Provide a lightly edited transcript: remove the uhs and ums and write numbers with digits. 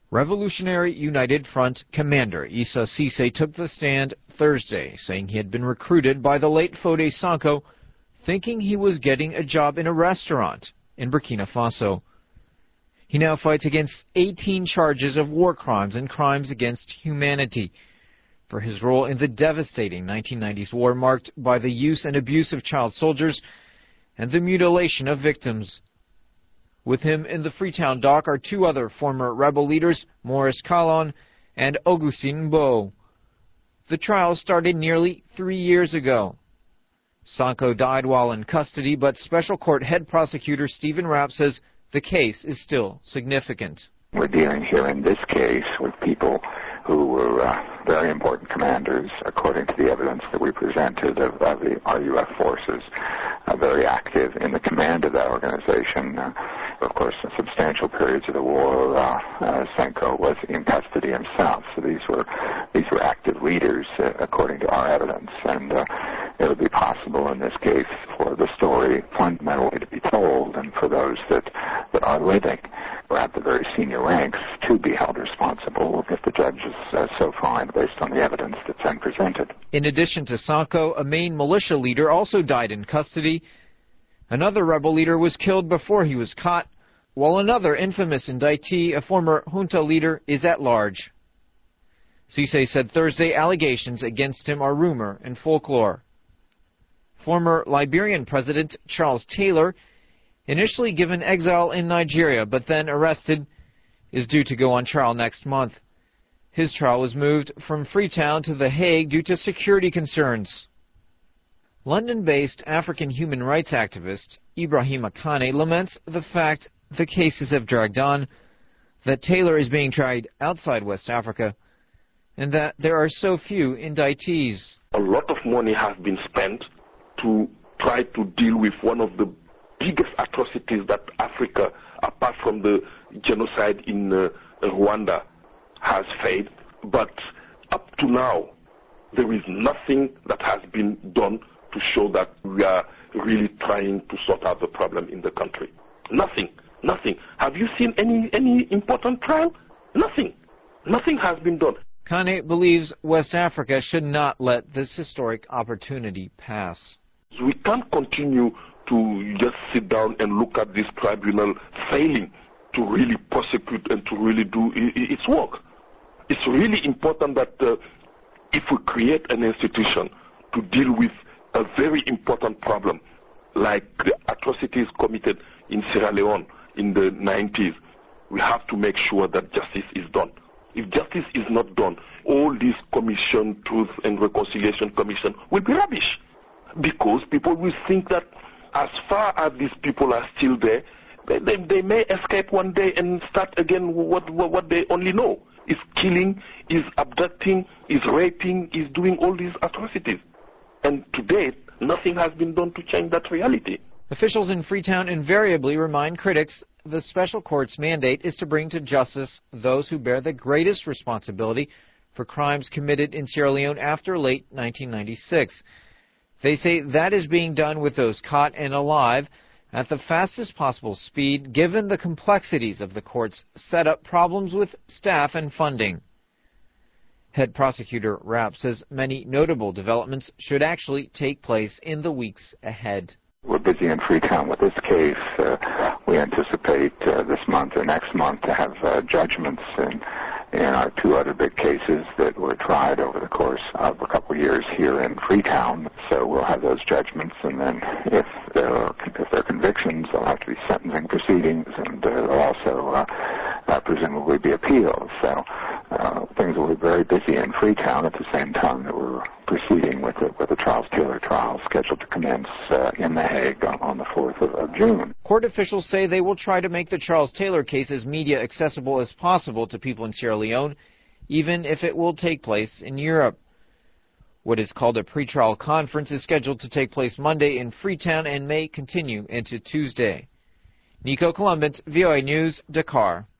Revolutionary United Front commander Issa Cissé took the stand Thursday, saying he had been recruited by the late Foday Sanko, thinking he was getting a job in a restaurant in Burkina Faso. He now fights against 18 charges of war crimes and crimes against humanity for his role in the devastating 1990s war marked by the use and abuse of child soldiers and the mutilation of victims. With him in the Freetown dock are two other former rebel leaders, Maurice Kalon and Augustin Bo. The trial started nearly 3 years ago. Sanko died while in custody, but Special Court Head Prosecutor Stephen Rapp says the case is still significant. We're dealing here in this case with people who were very important commanders, according to the evidence that we presented of the RUF forces, very active in the command of that organization. Of course, in substantial periods of the war, Sanko was in custody himself. So these were active leaders, according to our evidence. And it would be possible in this case for the story fundamentally to be told, and for those that are living or at the very senior ranks to be held responsible if the judge is so find based on the evidence that's then presented. In addition to Sanko, a main militia leader also died in custody. Another rebel leader was killed before he was caught, while another infamous indictee, a former junta leader, is at large. Cissé said Thursday allegations against him are rumor and folklore. Former Liberian President Charles Taylor, initially given exile in Nigeria but then arrested, is due to go on trial next month. His trial was moved from Freetown to The Hague due to security concerns. London-based African human rights activist Ibrahim Akane laments the fact the cases have dragged on, that Taylor is being tried outside West Africa, and that there are so few indictees. A lot of money has been spent to try to deal with one of the biggest atrocities that Africa, apart from the genocide in Rwanda, has faced. But up to now, there is nothing that has been done to show that we are really trying to sort out the problem in the country. Nothing. Nothing. Have you seen any important trial? Nothing. Nothing has been done. Kane believes West Africa should not let this historic opportunity pass. We can't continue to just sit down and look at this tribunal failing to really prosecute and to really do its work. It's really important that if we create an institution to deal with a very important problem like the atrocities committed in Sierra Leone in the 90s, we have to make sure that justice is done. If justice is not done, all this commission, Truth and Reconciliation Commission, will be rubbish, because people will think that as far as these people are still there, they may escape one day and start again what they only know. Is killing, is abducting, is raping, is doing all these atrocities. And to date, nothing has been done to change that reality. Officials in Freetown invariably remind critics the special court's mandate is to bring to justice those who bear the greatest responsibility for crimes committed in Sierra Leone after late 1996. They say that is being done with those caught and alive at the fastest possible speed, given the complexities of the court's setup, problems with staff and funding. Head prosecutor Rapp says many notable developments should actually take place in the weeks ahead. We're busy in Freetown with this case. We anticipate this month or next month to have judgments in our two other big cases that were tried over the course of a couple of years here in Freetown. So we'll have those judgments, and then if there are convictions, there'll have to be sentencing proceedings, and there'll also presumably be appeals. So things will be very busy in Freetown at the same time that we're proceeding with the Charles Taylor trial scheduled to commence in The Hague on the 4th of June. Court officials say they will try to make the Charles Taylor case as media accessible as possible to people in Sierra Leone, even if it will take place in Europe. What is called a pretrial conference is scheduled to take place Monday in Freetown and may continue into Tuesday. Nico Columbus, VOA News, Dakar.